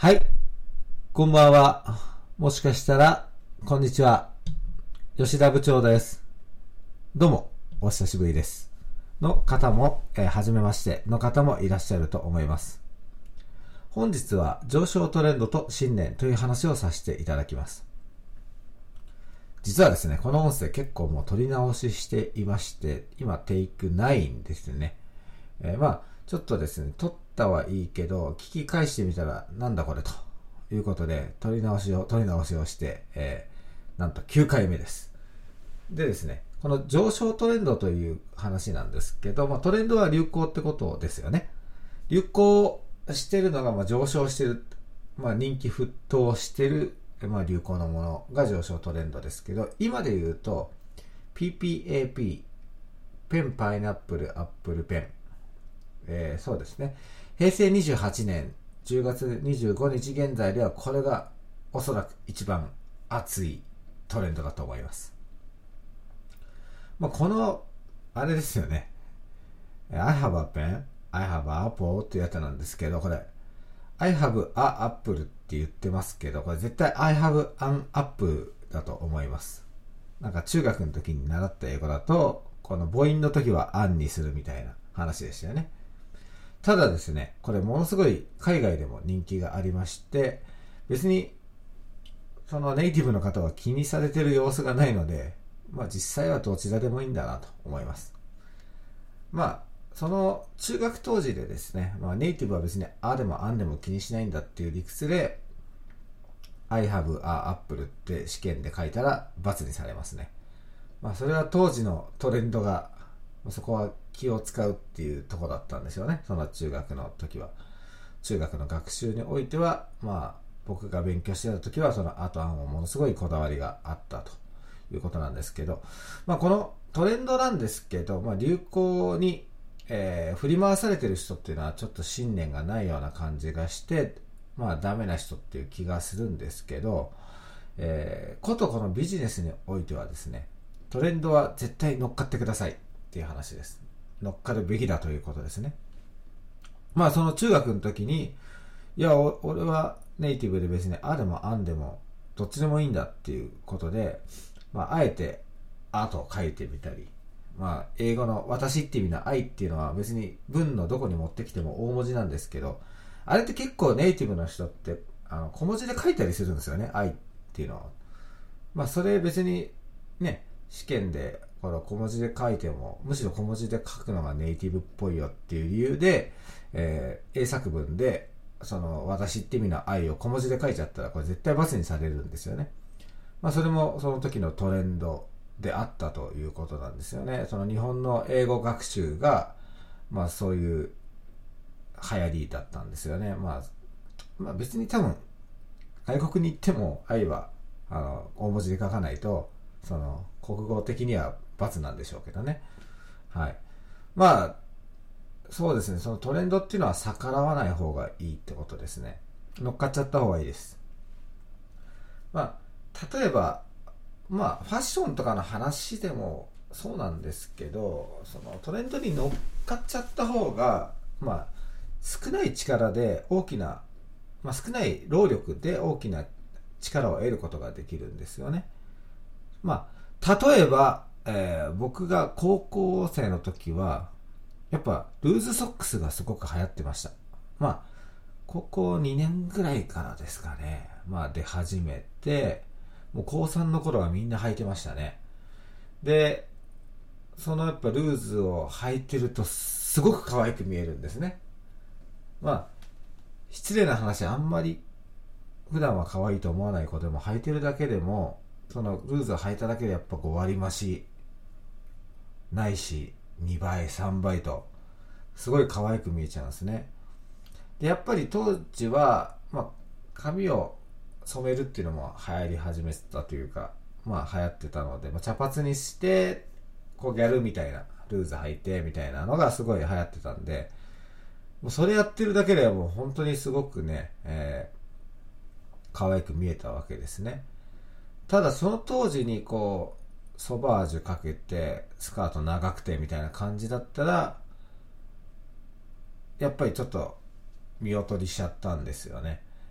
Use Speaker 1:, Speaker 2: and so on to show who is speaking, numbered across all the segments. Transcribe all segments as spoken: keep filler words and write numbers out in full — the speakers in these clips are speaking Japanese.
Speaker 1: はい、こんばんは。もしかしたら、こんにちは。吉田部長です。どうも、お久しぶりです。の方も、えー、はじめましての方もいらっしゃると思います。本日は上昇トレンドと信念という話をさせていただきます。実はですね、この音声結構もう撮り直ししていまして、今テイクナインですね。えー、まあ、ちょっとですね、撮ったはいいけど、聞き返してみたら、なんだこれということで、撮り直しを、撮り直しをして、えー、なんときゅうかいめです。でですね、この上昇トレンドという話なんですけど、まあ、トレンドは流行ってことですよね。流行してるのが、まあ、上昇してる、まあ、人気沸騰してる、まあ、流行のものが上昇トレンドですけど、今で言うと、ピーピーエーピー、ペンパイナップルアップルペン、えー、そうですね。へいせいにじゅうはちねんじゅうがつにじゅうごにち現在ではこれがおそらく一番熱いトレンドだと思います。まあ、この、あれですよね。I have a pen, I have an apple っていうやつなんですけど、これ、I have a apple って言ってますけど、これ絶対 I have an apple だと思います。なんか中学の時に習った英語だと、この母音の時は an にするみたいな話でしたよね。ただですね、これものすごい海外でも人気がありまして、別にそのネイティブの方は気にされてる様子がないので、まあ実際はどちらでもいいんだなと思います。まあ、その中学当時でですね、まあネイティブは別にあでもあんでも気にしないんだっていう理屈で、I have a apple って試験で書いたら×にされますね。まあそれは当時のトレンドが、そこは気を使うっていうところだったんですよね。その中学の時は。中学の学習においては、まあ、僕が勉強してた時は、その後案をものすごいこだわりがあったということなんですけど、まあ、このトレンドなんですけど、まあ、流行に、えー、振り回されてる人っていうのはちょっと信念がないような感じがして、まあ、ダメな人っていう気がするんですけど、えー、ことこのビジネスにおいてはですね、トレンドは絶対乗っかってくださいっていう話です。乗っかるべきだということですね。まあその中学の時に、いや俺はネイティブで別にあでもあんでもどっちでもいいんだっていうことで、まああえてあと書いてみたり、まあ英語の私っていう意味の愛っていうのは別に文のどこに持ってきても大文字なんですけど、あれって結構ネイティブの人ってあの小文字で書いたりするんですよね、愛っていうのは。まあそれ別にね、試験でこの小文字で書いてもむしろ小文字で書くのがネイティブっぽいよっていう理由で、えー、英作文でその私って意味の愛を小文字で書いちゃったらこれ絶対×にされるんですよね。まあそれもその時のトレンドであったということなんですよね。その日本の英語学習がまあそういう流行りだったんですよね。まあ、まあ別に多分外国に行っても愛はあの大文字で書かないとその国語的には×なんでしょうけどね。はい。まあそうですね、そのトレンドっていうのは逆らわない方がいいってことですね。乗っかっちゃった方がいいです。まあ例えばまあファッションとかの話でもそうなんですけど、そのトレンドに乗っかっちゃった方がまあ少ない力で大きな、まあ、少ない労力で大きな力を得ることができるんですよね。まあ例えば、えー、僕が高校生の時はやっぱルーズソックスがすごく流行ってました。まあここにねんぐらいからですかね。まあ出始めて、もう高さんの頃はみんな履いてましたね。で、そのやっぱルーズを履いてるとすごく可愛く見えるんですね。まあ失礼な話、あんまり普段は可愛いと思わない子でも履いてるだけでも、そのルーズを履いただけでやっぱご割増しないしにばいさんばいとすごい可愛く見えちゃうんですね。でやっぱり当時は、まあ、髪を染めるっていうのも流行り始めてたというか、まあ流行ってたので、まあ、茶髪にしてこうギャルみたいなルーズ履いてみたいなのがすごい流行ってたんで、もうそれやってるだけではもう本当にすごくね、えー、可愛く見えたわけですね。ただその当時にこうソバージュかけてスカート長くてみたいな感じだったらやっぱりちょっと見劣りしちゃったんですよね。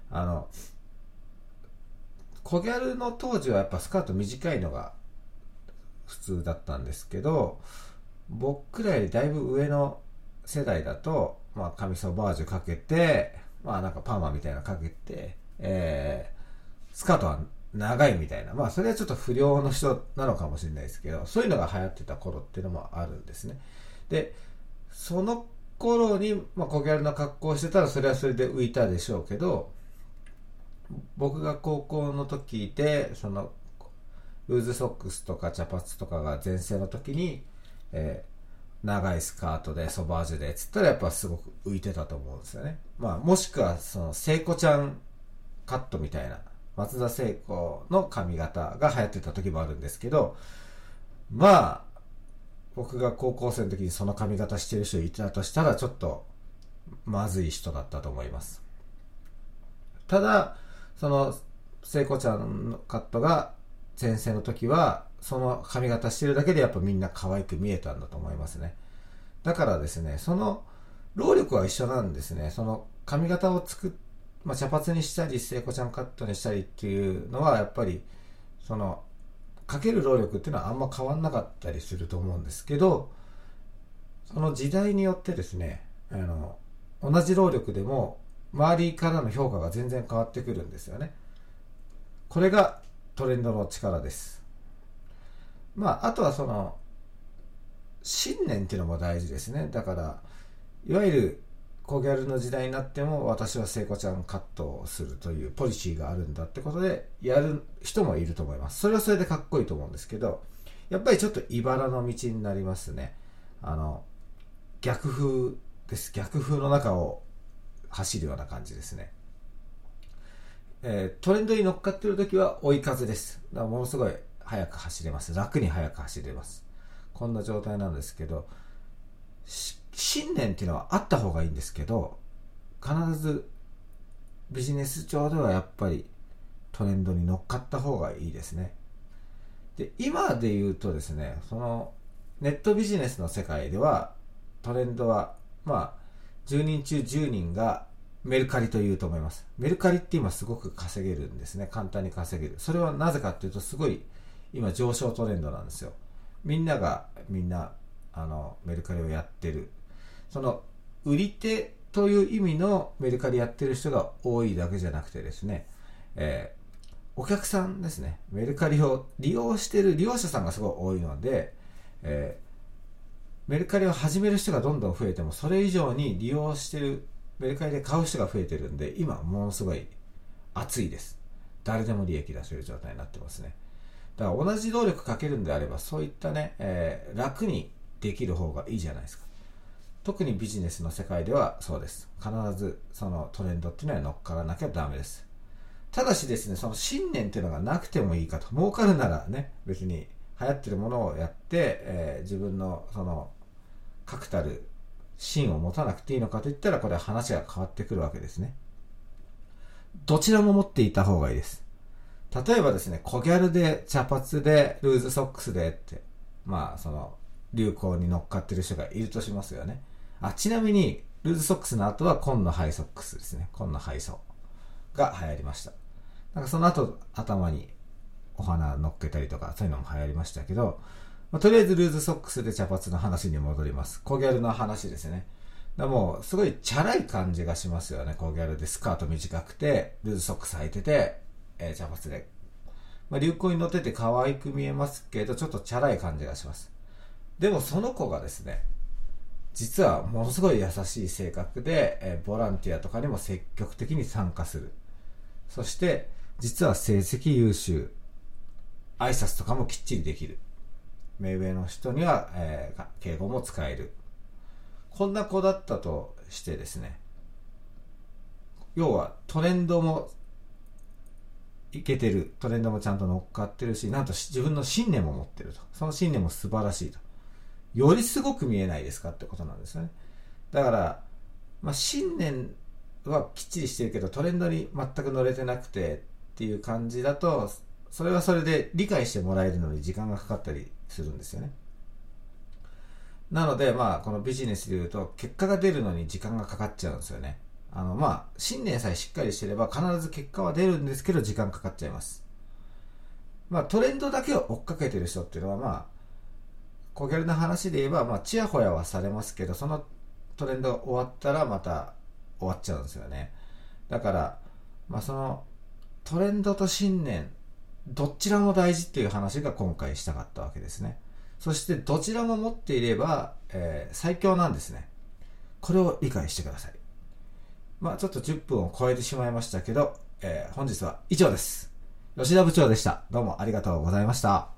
Speaker 1: あのコギャルの当時はやっぱスカート短いのが普通だったんですけど、僕らよりだいぶ上の世代だと、まあ、髪ソバージュかけて、まあなんかパーマみたいなのかけて、えー、スカートは長いみたいな、まあそれはちょっと不良の人なのかもしれないですけど、そういうのが流行ってた頃っていうのもあるんですね。で、その頃に、まあ、コギャルの格好をしてたらそれはそれで浮いたでしょうけど、僕が高校の時でそのルーズソックスとか茶髪とかが全盛の時に、えー、長いスカートでソバージュでつったらやっぱすごく浮いてたと思うんですよね。まあもしくはその聖子ちゃんカットみたいな松田聖子の髪型が流行ってた時もあるんですけど、まあ僕が高校生の時にその髪型してる人いたとしたらちょっとまずい人だったと思います。ただその聖子ちゃんのカットが前世の時はその髪型してるだけでやっぱみんな可愛く見えたんだと思いますね。だからですね、その労力は一緒なんですね。その髪型を作っ、まあ、茶髪にしたり聖子ちゃんカットにしたりっていうのはやっぱりそのかける労力っていうのはあんま変わんなかったりすると思うんですけど、その時代によってですね、あの同じ労力でも周りからの評価が全然変わってくるんですよね。これがトレンドの力です。まああとはその信念っていうのも大事ですね。だからいわゆるコギャルの時代になっても私は聖子ちゃんカットをするというポリシーがあるんだってことでやる人もいると思います。それはそれでかっこいいと思うんですけど、やっぱりちょっと茨の道になりますね。あの逆風です。逆風の中を走るような感じですね。えー、トレンドに乗っかっている時は追い風です。だからものすごい速く走れます。楽に速く走れます。こんな状態なんですけど、信念っていうのはあった方がいいんですけど、必ずビジネス上ではやっぱりトレンドに乗っかった方がいいですね。で、今で言うとですね、そのネットビジネスの世界ではトレンドはまあじゅうにん中じゅうにんがメルカリと言うと思います。メルカリって今すごく稼げるんですね。簡単に稼げる。それはなぜかっていうと、すごい今上昇トレンドなんですよ。みんながみんなあのメルカリをやってる。その売り手という意味のメルカリやってる人が多いだけじゃなくてですね、えー、お客さんですね。メルカリを利用してる利用者さんがすごい多いので、えー、メルカリを始める人がどんどん増えても、それ以上に利用してるメルカリで買う人が増えてるんで、今ものすごい熱いです。誰でも利益出せる状態になってますね。だから同じ労力かけるんであれば、そういったね、えー、楽にできる方がいいじゃないですか。特にビジネスの世界ではそうです。必ずそのトレンドっていうのは乗っからなきゃダメです。ただしですね、その信念っていうのがなくてもいいかと。儲かるならね、別に流行ってるものをやって、えー、自分のその確たる芯を持たなくていいのかといったら、これは話が変わってくるわけですね。どちらも持っていた方がいいです。例えばですね、コギャルで茶髪でルーズソックスでって、まあその流行に乗っかってる人がいるとしますよね。あ、ちなみにルーズソックスの後は紺のハイソックスですね。紺のハイソが流行りました。なんかその後頭にお花乗っけたりとかそういうのも流行りましたけど、まあ、とりあえずルーズソックスで茶髪の話に戻ります。コギャルの話ですね。だもうすごいチャラい感じがしますよね。コギャルでスカート短くてルーズソックス履いてて、えー、茶髪で、まあ、流行に乗ってて可愛く見えますけど、ちょっとチャラい感じがします。でもその子がですね、実はものすごい優しい性格で、えー、ボランティアとかにも積極的に参加する。そして実は成績優秀、挨拶とかもきっちりできる。目上の人には、えー、敬語も使える。こんな子だったとしてですね、要はトレンドもいけてる、トレンドもちゃんと乗っかってるし、なんと自分の信念も持ってると。その信念も素晴らしいと。よりすごく見えないですかってことなんですよね。だから、まあ、信念はきっちりしてるけどトレンドに全く乗れてなくてっていう感じだと、それはそれで理解してもらえるのに時間がかかったりするんですよね。なのでまあこのビジネスでいうと結果が出るのに時間がかかっちゃうんですよね。 あの、まあ、信念さえしっかりしてれば必ず結果は出るんですけど、時間かかっちゃいます。まあ、トレンドだけを追っかけてる人っていうのは、まあ、小ギャルな話で言えば、まあ、ちやほやはされますけど、そのトレンドが終わったらまた終わっちゃうんですよね。だから、まあ、その、トレンドと信念、どちらも大事っていう話が今回したかったわけですね。そして、どちらも持っていれば、えー、最強なんですね。これを理解してください。まあちょっとじゅっぷんを超えてしまいましたけど、えー、本日は以上です。吉田部長でした。どうもありがとうございました。